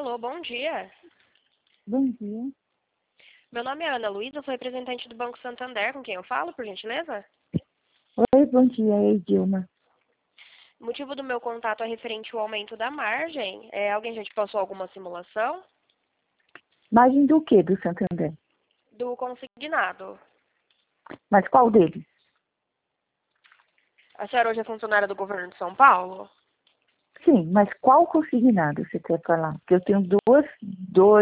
Alô, bom dia. Bom dia. Meu nome é Ana Luísa, sou representante do Banco Santander, com quem eu falo, por gentileza? Oi, bom dia, é Dilma. O motivo do meu contato é referente ao aumento da margem. Alguém já te passou alguma simulação? Margem do quê, do Santander? Do consignado. Mas qual deles? A senhora hoje é funcionária do governo de São Paulo? Sim, mas qual consignado você quer falar? Porque eu tenho duas